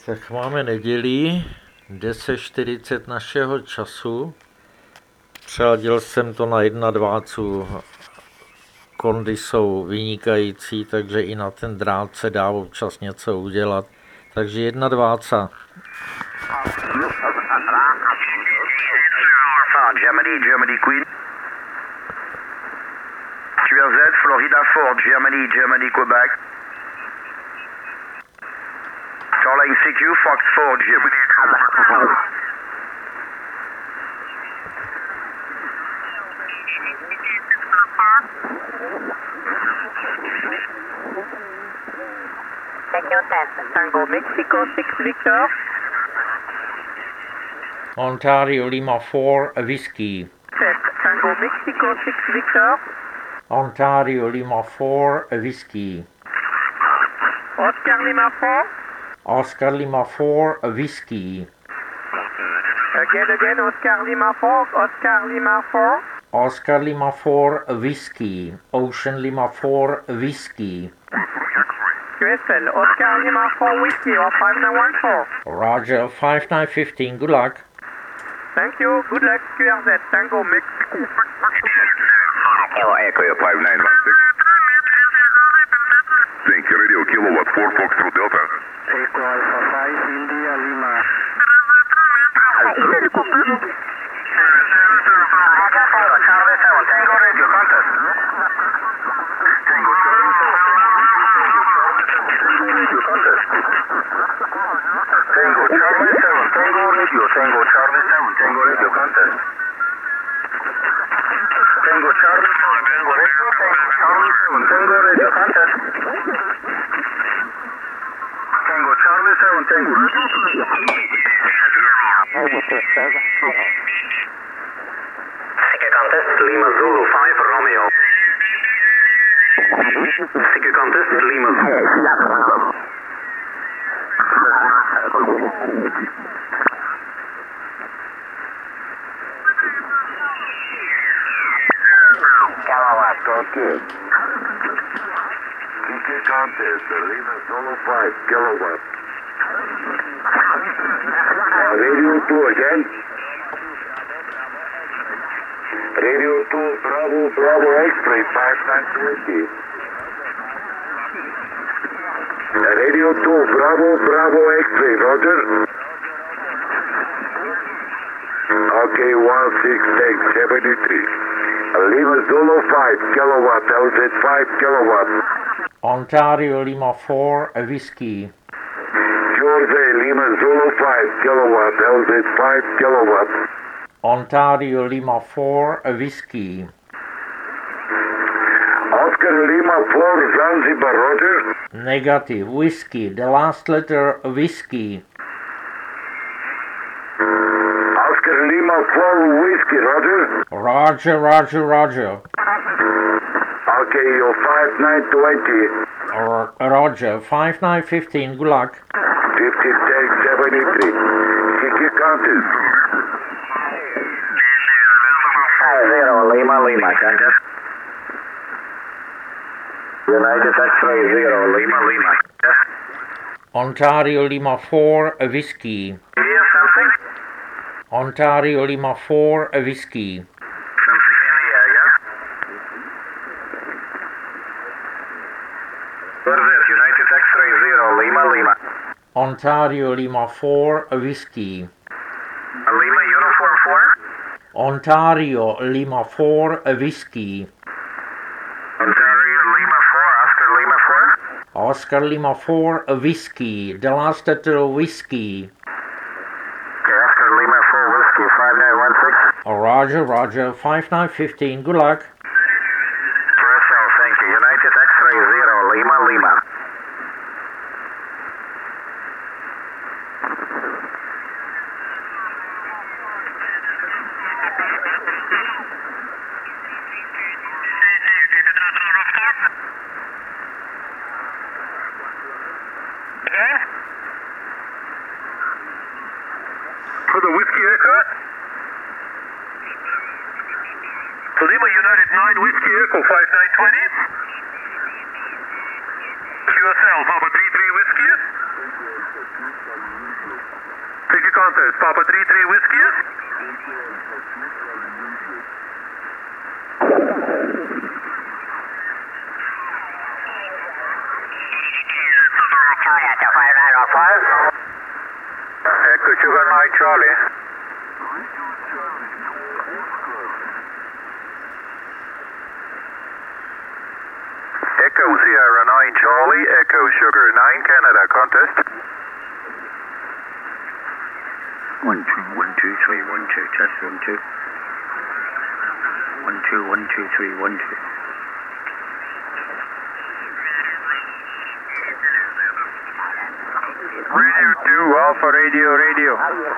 Tak máme neděli, 10:40 našeho času. Přeladil jsem to na 21. Kondy jsou vynikající, takže i na ten drát se dá občas něco udělat. Takže 21. Germany Queen. QRZ, Florida 4, Germany Quebec. Starline CQ, Fox 4, Germany. Second test, Tango Mexico 6 Victor. Ontario Lima 4 Whiskey. Test, Tango Mexico 6 Victor. Ontario Lima 4 Whiskey. Oscar Lima 4. Oscar Lima 4 Whiskey. Again, Oscar Lima 4, Oscar Lima 4. Oscar Lima 4 Whiskey. Ocean Lima 4 Whiskey. QSL, Oscar Lima 4 Whiskey or 5914. Roger, 5915, good luck. Thank you, good luck, QRZ, Tango Mexico. Hello, Echo 5916. Thank you, Radio Kilowatt 4 Foxtrot Delta. Echo Alpha 5, India Lima. Charlie 7, Tango Radio, contact. Tango Charlie 7. Tango Charlie 7, Tango Radio, Tango Charlie 7, Tango Radio, contact. Tango Charlie 7, Tango Radio, Tango Charlie 7, Tango Radio, contact. Tango Charlie 7, Tango Radio. Second contest, Lima Zulu 5 Romeo. Second contest, Lima Zulu. Kilowatt, okay. Second contest, Lima Zulu 5 Kilowatt. Radio 2 again. Radio 2, Bravo X-ray, 5920. Radio 2, Bravo X-ray, Roger. Okay, 1673. Lima Zulu 5 kilowatt, LZ 5 kilowatt. Ontario Lima 4 Whiskey. George Lima Zulu 5 kilowatt, LZ 5 kilowatt. Ontario Lima 4 Whiskey. Oscar Lima 4 Zanzibar, Roger. Negative, whiskey, the last letter whiskey. Oscar Lima 4 whiskey, Roger. Roger. Okay, you're 5920. Roger, 5915, good luck. 50 tag 73. Kiki contest. 0 Lima, contest. United X-ray 0 Lima. Ontario Lima 4 Whiskey. Hear something? Ontario Lima 4 Whiskey. Something in the air, yeah? What is this? United X-ray 0 Lima. Ontario Lima 4 Whiskey. Lima Uniform 4? Ontario Lima 4 Whiskey. Ontario Lima 4 after Lima 4? Oscar Lima 4 Whiskey, the last letter whiskey. Okay, after Lima 4 whiskey 5916. Roger, 5915, good luck. QSL, thank you. United X-ray 0 Lima. For the whiskey echo? Lima United 9 whiskey echo 5920. QSL, Papa 33 whiskey. contest. Papa 33 Whiskey. Echo Sugar 9 Charlie. Echo Sierra 9 Charlie, Echo Sugar 9 Canada contest. 1 2 1 2 3 1 2 test 1 2 1 2 1 2 3 1 2. Radio 2 Alpha Radio.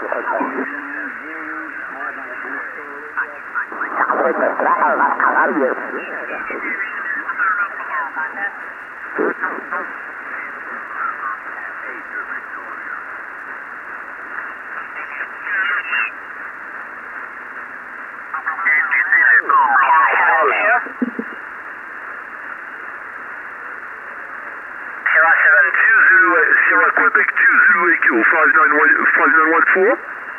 Sierra Quebec 20 AQ 5914.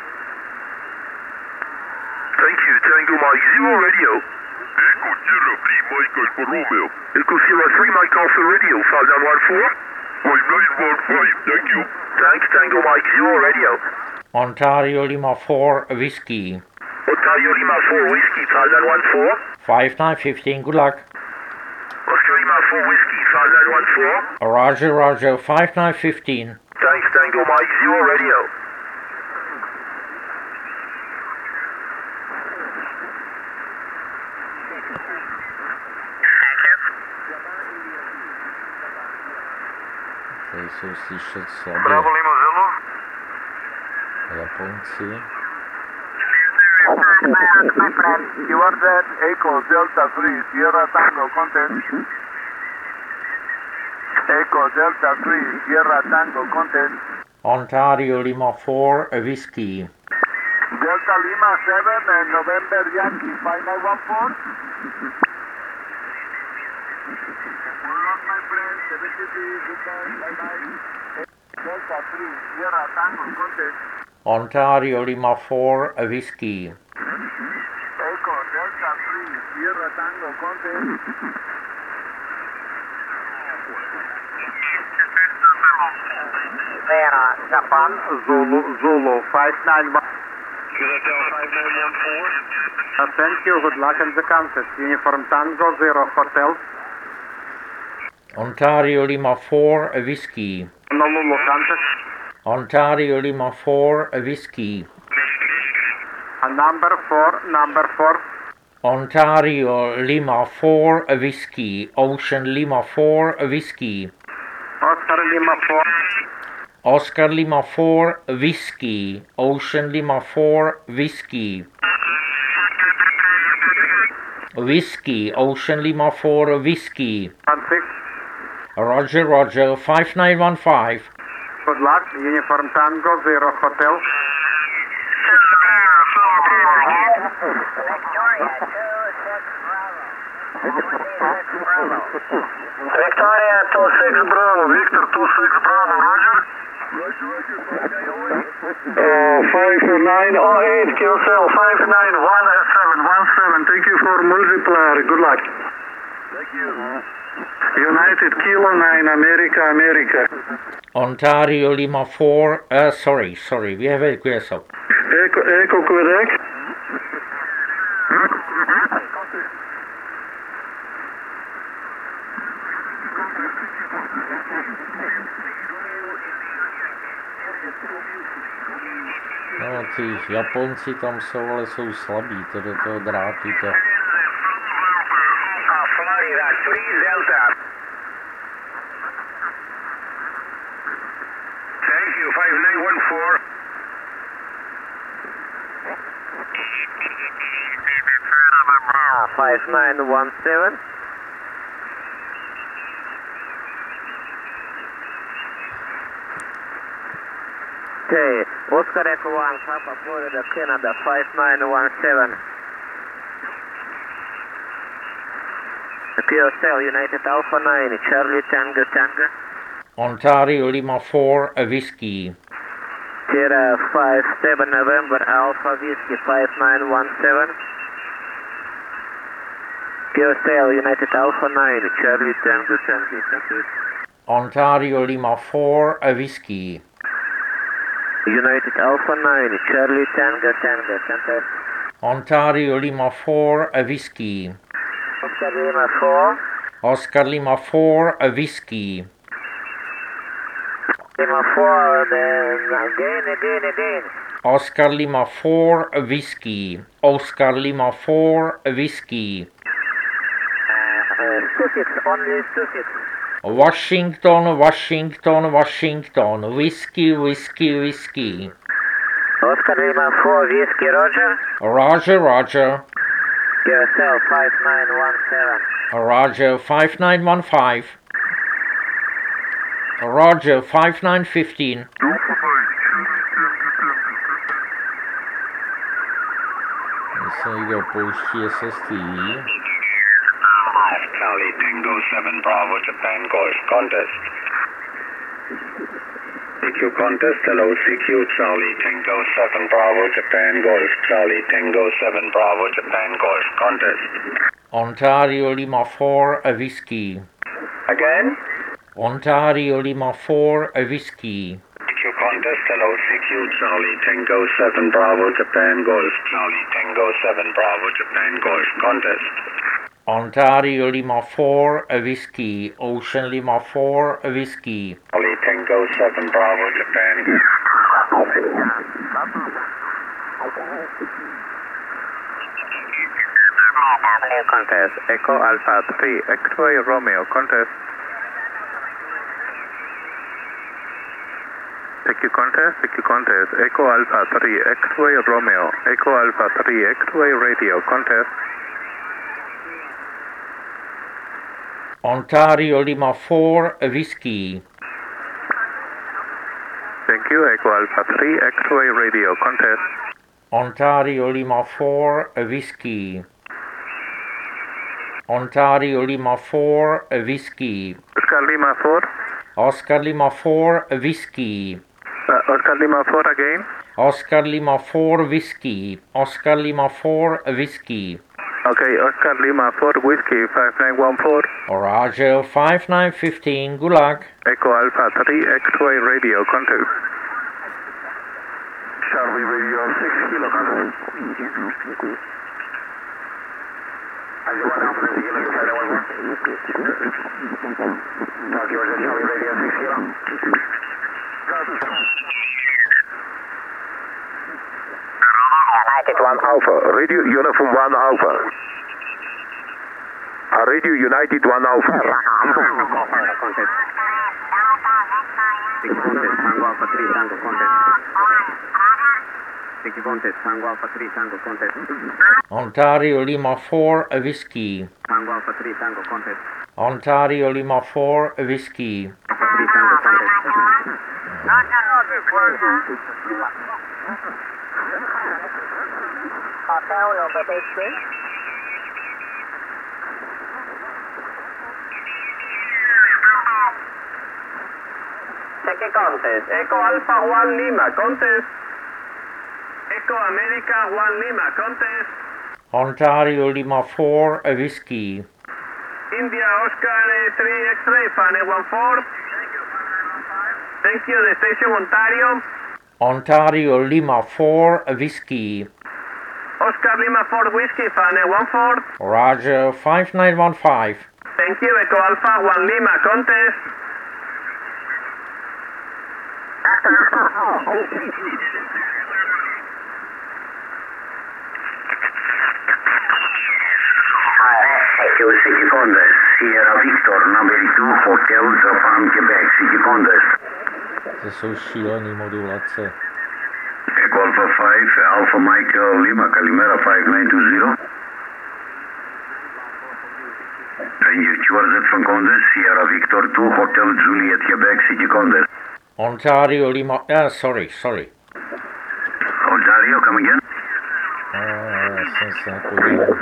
Thank you, Tango Mike 0 radio. Echo Sierra 3 Mike Alpha Romeo. Echo Sierra 3 Mike Alpha radio 5914. 5915, thank you. Thanks, Tango Mike 0 radio. Ontario Lima 4 Whiskey. Ontario Lima 4 Whiskey 5914. 5915, good luck. Oscar Lima 4 Whiskey 5914. Roger, Roger, 5915. Thanks, Tango Mike 0 radio. Tady jsou slyšet slabě Bravo Lima Zulu. Japonci. My friend, you are that Echo Delta 3 Sierra Tango contest. Echo Delta 3 Sierra Tango contest. Ontario Lima 4 Whiskey. Delta Lima 7 and November Yankee 5914. Hold on, my friend, 73 goodbye, bye-bye. Delta 3 Sierra Tango contest. Ontario Lima 4 Whiskey. Echo Delta 3 Sierra Tango contest. Japan, Zulu 591. Thank you, good luck in the contest. Uniform Tango 0 Hotel. Ontario Lima 4 Whiskey. Honolulu contest. Ontario Lima 4 Whiskey. Number 4. Ontario Lima 4 Whiskey. Ocean Lima 4 Whiskey. Oscar Lima 4. Oscar Lima 4 Whiskey. Ocean Lima 4 Whiskey. Whiskey. Ocean Lima 4 Whiskey. 16. Roger, Roger, 5915. Good luck. Uniform Tango 0 Hotel. Victoria 26 Bravo, Victor 26 Bravo, Roger. 5908 QSL 591717. Thank you for multiplier. Good luck. Thank you. United Kilo 9 America. Ontario Lima 4, sorry, we have a QSL. Echo Quebec. No, ty Japonci tam jsou, ale jsou slabí, to do toho drátu to. Florida 3 Delta. Thank you, 5914. Five 5917. Okay, Oscar Echo 1, Papa Florida, Canada 5917. QSL United Alpha 9, Charlie Tango. Ontario Lima 4 Whiskey. Sierra 57 November Alpha Whiskey 5917. QSL United Alpha 9 Charlie Tango Tango. Thank you. Ontario Lima 4 Whiskey. United Alpha 9 Charlie Tango Tango. Contest. Ontario Lima 4 Whiskey. Oscar Lima 4. Oscar Lima 4 Whiskey. Lima 4, then again. Oscar Lima 4 Whiskey. Oscar Lima 4 Whiskey. Suffix, only suffix. Washington, Washington, Washington. Whiskey, whiskey, whiskey. Oscar Lima 4 Whiskey, Roger. Roger, Roger. QSL 5917. Roger 5915. Roger 5915. Se někdo pouští SST. Charlie Tango 7 Bravo Japan Golf Contest. CQ Contest, hello CQ Charlie Tango 7 Bravo Japan Golf. Charlie Tango 7 Bravo Japan Golf Contest. Ontario Lima 4 Whiskey. Again? Ontario Lima 4 Whiskey. CQ Contest, hello CQ Charlie Tango 7 Bravo Japan Golf. Charlie Tango 7 Bravo Japan Golf Contest. Ontario Lima 4 Whiskey. Ocean Lima 4 Whiskey. Charlie Tango 7 Bravo Japan. Contest. Echo Alpha 3 X-Ray Romeo. Contest. CQ Contest. Echo Alpha 3 X-Ray Romeo. Echo Alpha 3 X-Ray Radio. Contest. Ontario Lima 4 Whiskey. Thank you. Echo Alpha 3 X-Ray Radio. Contest. Ontario Lima 4 Whiskey. Ontario Lima 4 Whiskey. Oscar Lima 4. Oscar Lima 4 Whiskey. Oscar Lima 4 again. Oscar Lima 4 Whiskey. Oscar Lima 4 Whiskey. Okay, Oscar Lima 4 Whiskey 5914. Roger 5915. Good luck. Echo Alpha 3 X-Ray Radio. Contact. Charlie Radio 6 Kilo Contact. Charlie Radio 6 Kilo. United 1 Alpha, Radio Uniform 1 Alpha. Radio United 1 Alpha. Tango Alpha 3 Tango Contest. CQ Contest. Tango Alpha 3 Tango Contest. Ontario Lima 4 Whiskey. Tango Alpha 3 Tango Contest. Ontario Lima 4 Whiskey. Alpha 3 Tango Contest. CQ Contest. Echo Alpha 1 Lima. Contest. Echo America 1 Lima. Contest. Ontario Lima 4 Whiskey. India Oscar 3 X-Ray Fan 14. Thank you, the station Ontario. Ontario Lima 4 Whiskey. Oscar Lima 4 Whiskey Fan 14. Roger 5915. Thank you, Echo Alpha 1 Lima. Contest. CQ Contest, Sierra Victor, number 2, Hotel Zafam, Quebec, CQ Contest. To jsou šílený modulace. Echo Alpha 5, Alpha Michael Lima, Kalimera 5920. Ranger QRZ van Contest, Sierra Victor 2, Hotel Juliet, Quebec, CQ Contest. Ontario Lima... sorry. Ontario, come again? Já jsem se napojil.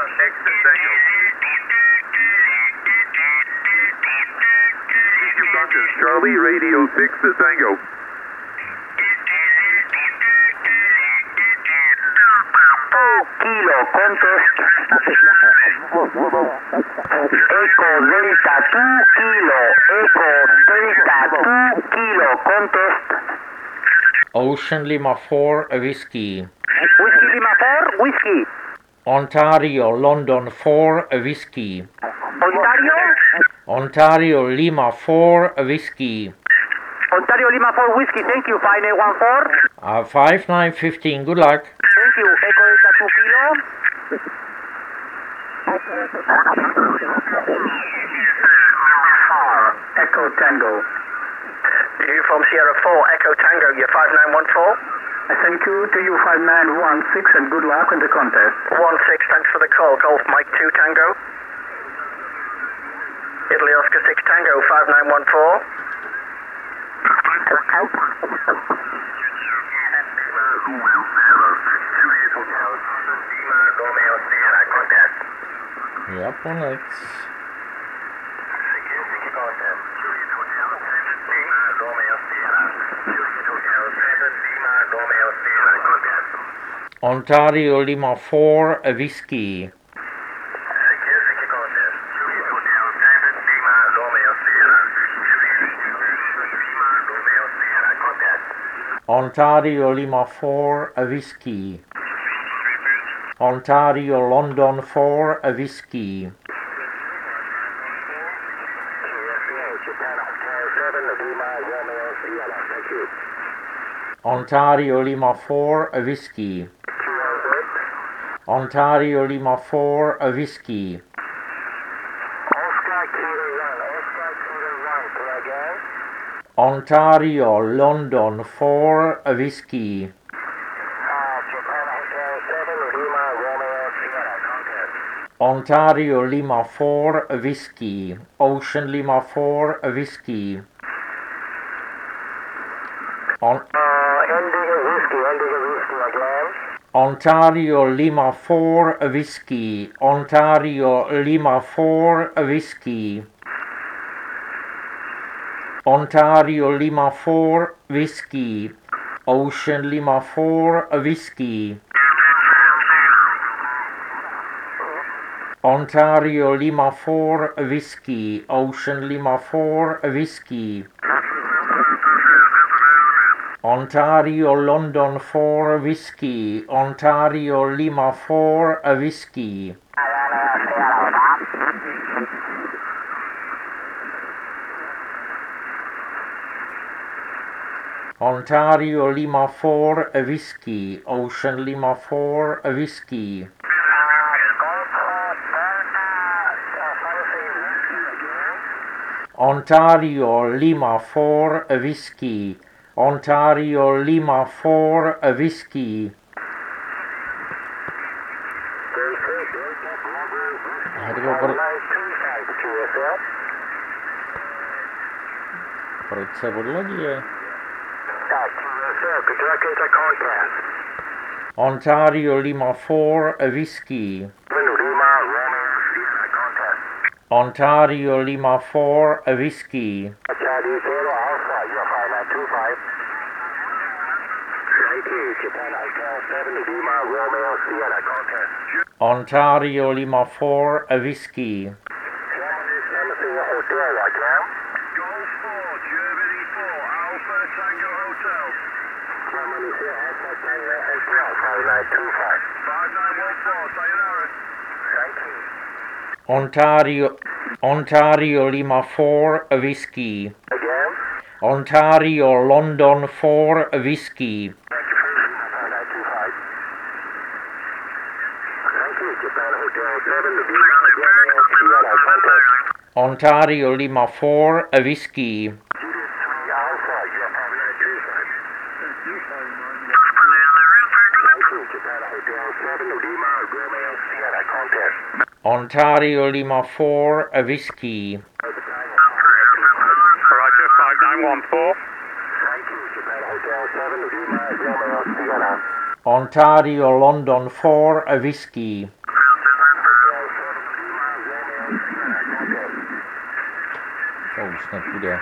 Texas Tango. Charlie, radio 6 to Tango. Kilo, contest. Echo Delta 2 Kilo, Echo Delta 2 Kilo, contest. Ocean Lima 4 Whiskey. Whiskey Lima 4, Whiskey. Ontario London 4 Whiskey. Ontario? Ontario Lima 4 Whiskey. Ontario Lima 4, Whiskey, thank you, 5914. 5915, good luck. Thank you, Echo Delta 2 Kilo. Echo Tango. You from Sierra 4, Echo Tango, you're 5914. Thank you to you 5916 and good luck in the contest. 16, thanks for the call. Golf Mike 2 Tango. Italy Oscar 6 Tango, 5914. Japonec. Ontario Lima 4 Whiskey. Ontario Lima 4 Whiskey. Ontario London 4 Whiskey. Ontario Lima 4 Whiskey. Ontario Lima 4 Whiskey. Ontario London 4 Whiskey. Ontario Lima 4 Whiskey. Ocean Lima 4 Whiskey. Ontario Lima 4 Whiskey. Ontario Lima 4 Whiskey. Ontario Lima 4 Whiskey. Ocean Lima 4 Whiskey. Ontario Lima 4 Whiskey. Ocean Lima 4 Whiskey. Ontario London 4 Whiskey. Ontario Lima 4 Whiskey. Ontario Lima 4 Whiskey. Ocean Lima 4 Whiskey. Ontario Lima 4 Whiskey. Ontario Lima 4 Whiskey. Proč se odlodí? Ontario Lima 4 Whiskey. Ontario Lima 4 Whiskey. Ontario Lima 4 Whiskey. Golf 4, Germany 4, Alpha Tango Hotel. Germany 4, Alpha Tango Hotel, 5925. 5914, sayonara. Thank you. Ontario Lima 4 Whiskey. Again? Ontario London 4 Whiskey. Thank you for 5925. Thank you, Japan Hotel 7, the Sierra contact. Ontario Lima 4 Whiskey. Judith 3 Alpha, you're 5925. Thank you, Japan Hotel 7, Lima, Romeo, Sierra contact. Ontario Lima 4 Whiskey. Roger, 5914. Thank you, Japan Hotel 7, Lima, Romeo, Sierra. Ontario London 4 Whiskey. už nepůjde.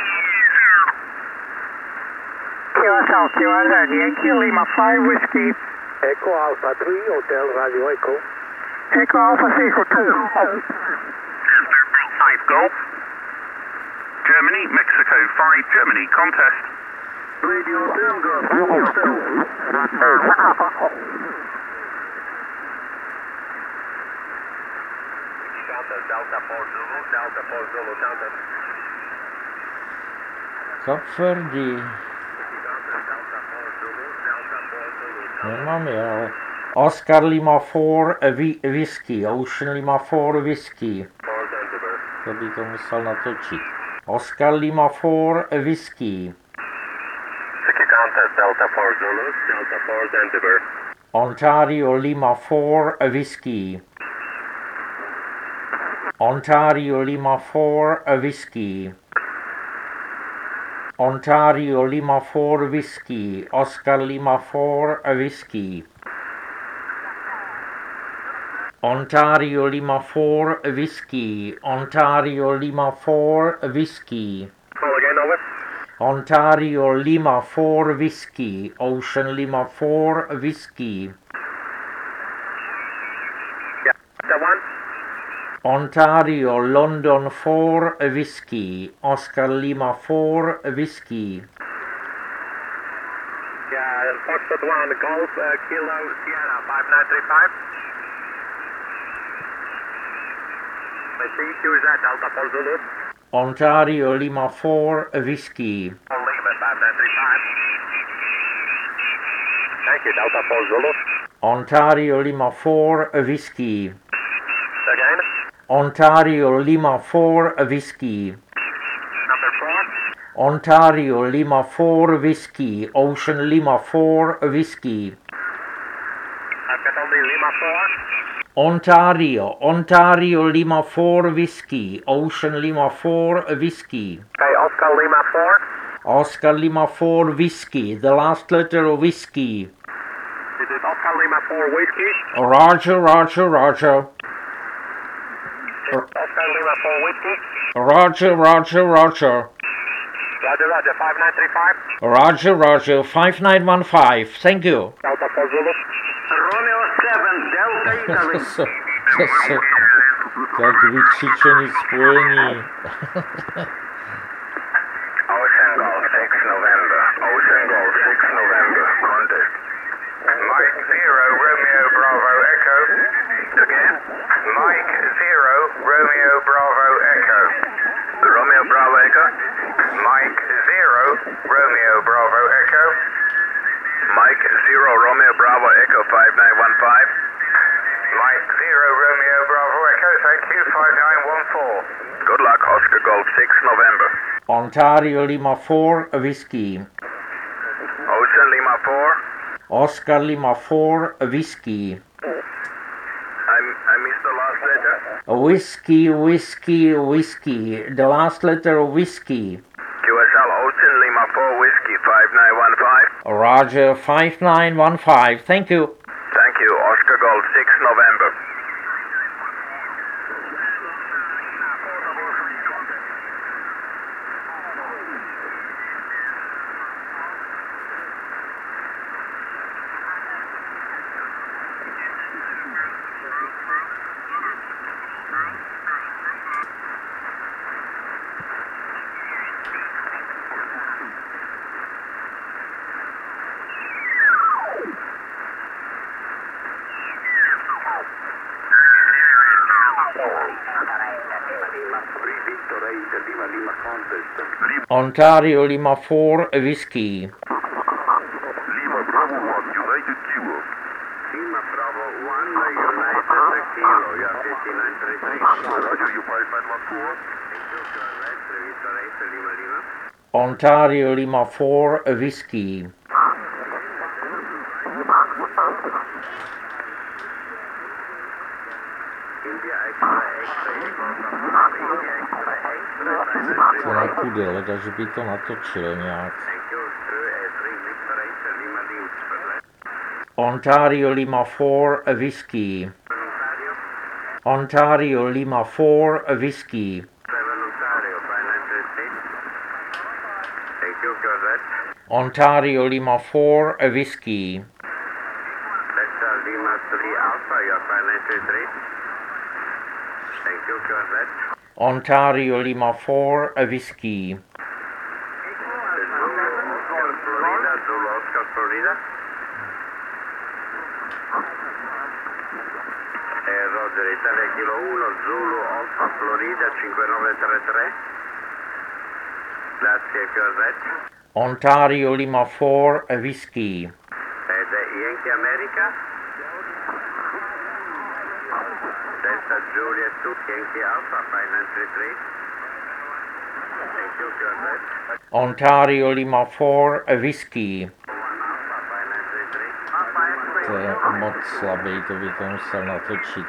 QSL, Yankee Lima 5 Whiskey. Echo Alpha 3, Hotel Radio Echo. Echo Alpha 6, Hotel. 5 Golf. Germany, Mexico 5, Germany, contest. Radio Tango. Delta 4 Zulu, Delta 4 Zulu, contest. Kapverdi. Nemám je, ale... Oscar Lima 4 whisky, Ocean Lima 4 whisky. To by to musel natočit. Oscar Lima 4 whisky. Contest, Delta 4 Zulu, Delta 4 Zanzibar. Ontario Lima 4 whisky. Ontario Lima 4 whisky. Ontario Lima 4 whisky. Oscar Lima 4 whisky. Ontario Lima 4 whisky. Ontario Lima 4 whisky. Call again, over. Ontario Lima 4 whisky. Ocean Lima 4 whisky. Yeah, that one. Ontario London 4 whisky. Oscar Lima 4 whisky. Yeah, Foxtrot 1, Golf, Kilo, Sierra 5935. I see QZ, Delta 4 Zulu. Ontario Lima 4 whisky. Lima 5935. Thank you, Delta 4 Zulu. Ontario Lima 4 whisky. Again, Ontario Lima 4 whisky. number 4. Ontario Lima 4 whisky. Ocean Lima 4 whisky. I've got only Lima 4. Ontario Lima 4 whisky. Ocean Lima 4 whisky. Okay, Oscar Lima 4. Oscar Lima 4 whisky. The last letter of whiskey. Is it Oscar Lima 4 whiskey? Roger, Roger, Roger. Oscar Lima 4 whiskey? Roger, Roger, Roger. Roger, Roger, 5935. Roger, Roger, 5915. Thank you. Delta 4 Zulu. Romeo 7, Delta Italy. Tak vykřičený spojení. Ocean Golf 6 November. Ocean Golf 6 November. Contest. Mike 0 Romeo Bravo Echo. Again. Mike 0 Romeo Bravo Echo. Romeo Bravo Echo. Mike 0 Romeo Bravo Echo. Mike 0 Romeo Bravo Echo 5915. Mike 0 Romeo Bravo Echo, thank you, 5914. Good luck, Oscar Golf 6 November. Ontario Lima 4 whisky. Ocean Lima 4. Oscar Lima 4 whisky. I missed the last letter. Whiskey, whiskey, whiskey. The last letter of whiskey. QSL Ocean Lima 4 Whiskey 5915. Roger, 5915. Thank you. Thank you, Oscar Golf 6 November. Ontario Lima 4 whisky. Lima Bravo 1, United Kilo. Lima Bravo 1, United Kilo, yeah, 5936. Roger, you 5914. Lima Lima. Ontario Lima 4 whisky. India Extra Extra India Extra Extra. To nepůjde, leda, že by to natočil nějak. Thank you, through A3 Victor Extra Lima Lima. Ontario Lima 4 whisky. Ontario Lima 4 whisky. 7 Ontario, 593. Ontario Lima 4, a whiskey. Delta Lima 3 Alpha, your flight 933. Thank you, Corvette. Ontario Lima 4, a whiskey. Zulu Oscar Florida. Roger, Italia Kilo 1, Zulu Alpha Florida 5933. Grazie, Corvette. Ontario Lima 4, a whiskey. Ed Yankee America. Delta Juliet 2, Yankee Alpha 5933. Thank you, Corvette. Ontario Lima 4, a whiskey. 1 Alpha 5933. To je moc slabý, to by to musel natočit.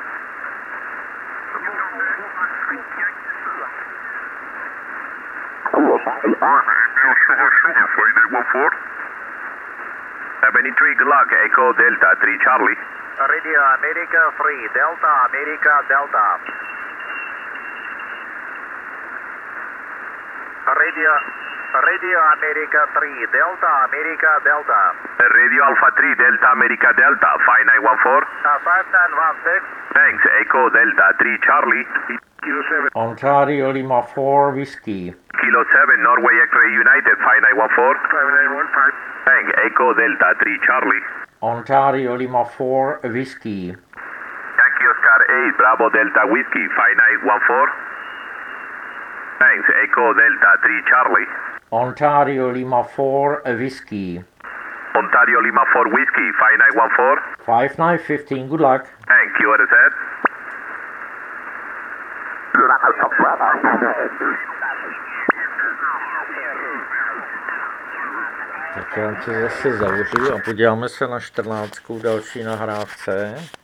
Benny 3, good luck. Echo Delta 3 Charlie. Radio America 3 Delta America Delta. Radio America 3 Delta America Delta. Radio Alpha 3 Delta America Delta 5914. 5916. Thanks. Echo Delta 3 Charlie. Kilo 7. Ontario Lima 4, whiskey. Kilo 7 Norway X-Ray United 5914. 5915. Thanks. Echo Delta 3 Charlie. Ontario Lima 4, a whiskey. Yankee Oscar 8 Bravo Delta Whiskey 5914. Thanks. Echo Delta 3 Charlie. Ontario Lima 4, a whiskey. Ontario Lima 4 Whiskey 5914. 5915, good luck. Thank you, what is that? Tak já to zase zavřu a podíváme se na 14. další nahrávce.